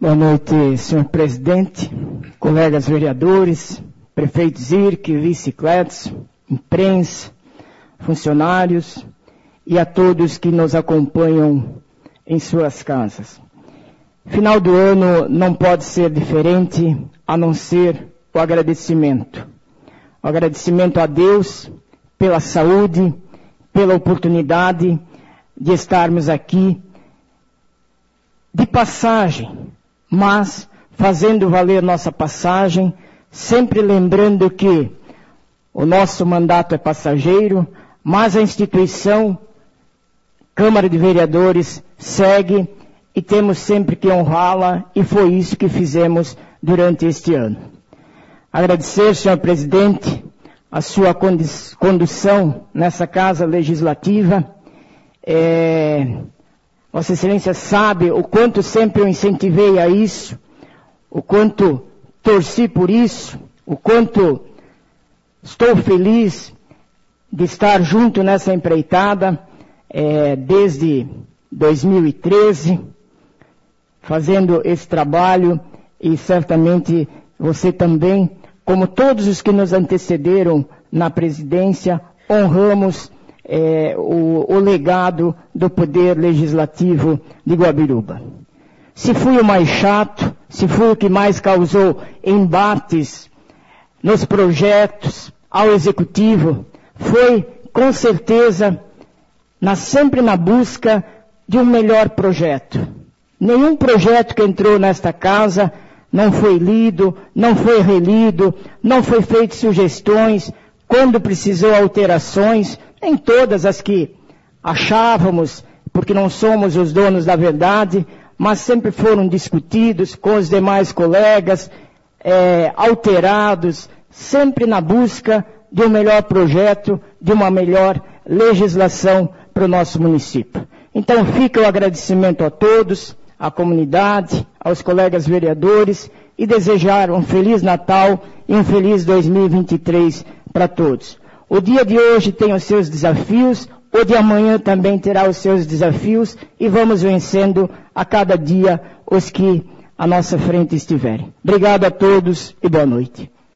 Boa noite, senhor presidente, colegas vereadores, prefeito Zirk, vice Clédson, imprensa, funcionários e a todos que nos acompanham em suas casas. Final do ano não pode ser diferente a não ser o agradecimento. O agradecimento a Deus pela saúde, pela oportunidade de estarmos aqui de passagem, mas fazendo valer nossa passagem, sempre lembrando que o nosso mandato é passageiro, mas a instituição Câmara de Vereadores segue e temos sempre que honrá-la, e foi isso que fizemos durante este ano. Agradecer, senhor presidente, a sua condução nessa Casa Legislativa. Vossa Excelência sabe o quanto sempre eu incentivei a isso, o quanto torci por isso, o quanto estou feliz de estar junto nessa empreitada desde 2013, fazendo esse trabalho, e certamente você também, como todos os que nos antecederam na presidência, honramos o legado do Poder Legislativo de Guabiruba. Se fui o mais chato, se fui o que mais causou embates nos projetos ao Executivo, foi, com certeza, sempre na busca de um melhor projeto. Nenhum projeto que entrou nesta casa não foi lido, não foi relido, não foi feito sugestões, quando precisou alterações, nem todas as que achávamos, porque não somos os donos da verdade, mas sempre foram discutidos com os demais colegas, alterados, sempre na busca de um melhor projeto, de uma melhor legislação para o nosso município. Então fica o agradecimento a todos, à comunidade, aos colegas vereadores, e desejar um Feliz Natal e um Feliz 2023 para todos. O dia de hoje tem os seus desafios, o de amanhã também terá os seus desafios, e vamos vencendo a cada dia os que à nossa frente estiverem. Obrigado a todos e boa noite.